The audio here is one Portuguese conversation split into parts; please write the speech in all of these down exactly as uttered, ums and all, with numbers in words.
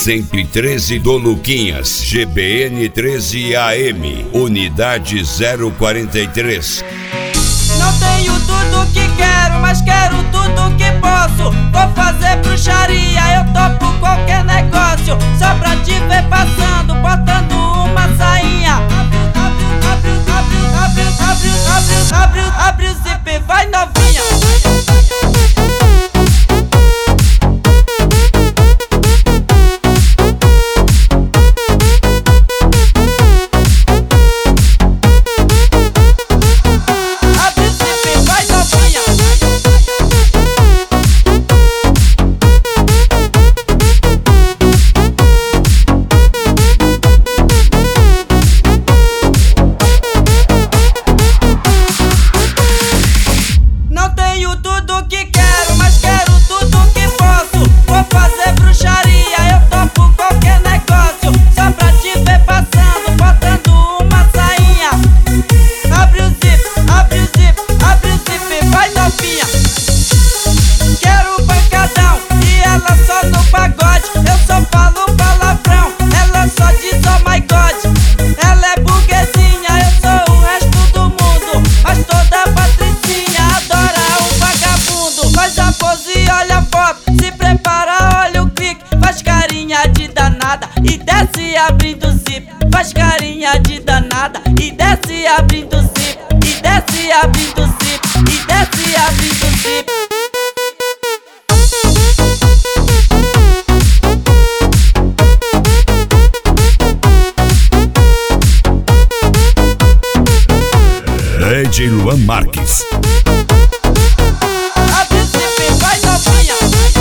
cento e treze do Luquinhas, G B N treze A M, unidade zero quarenta e três. Não tenho tudo que quero, mas quero tudo que posso. Vou fazer bruxaria, eu topo qualquer negócio. Só pra te ver passando, botando uma sainha. Abre, abre, abre, abre, abre, abre, abre, abre o zip, vai novinha. E desce abrindo o zip, faz carinha de danada. E desce abrindo o zip, e desce abrindo o zip, e desce abrindo o zip. D J Luan Marques. Abre o zip, vai novinha.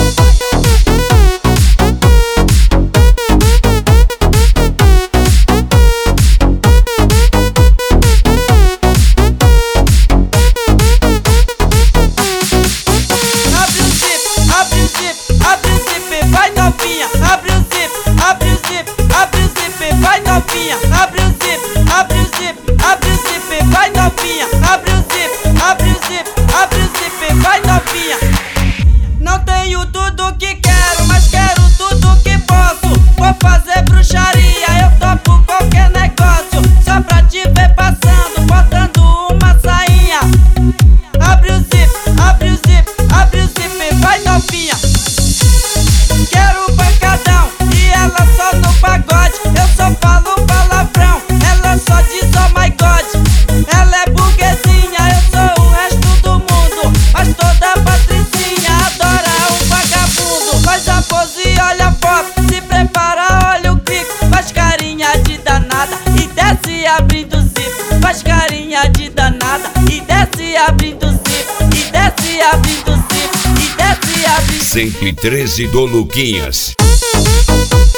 Abre o zip, abre o zip, abre o zip, vai novinha. Abre o zip, abre o zip, abre o zip, vai novinha. Abre o zip, abre o zip, abre o zip, vai novinha. Não tenho tudo que quero, mas quero tudo que posso. Vou fazer bruxaria, eu topo qualquer negócio. Só pra te ver passando, botando uma sainha. Abre o zip, abre o zip, abre o zip, vai novinha. Quero pancadão e ela só no pagode. Eu só falo palavrão, ela só diz oh my god. Ela é burguesinha, eu sou o resto do mundo. Mas toda patricinha adora um vagabundo. Faz a pose e olha a foto, se prepara, olha o clique. Faz carinha de danada e desce abrindo o zip. Faz carinha de danada e desce abrindo o zip. E desce abrindo o zip, e desce abrindo. cento e treze do Luquinhas.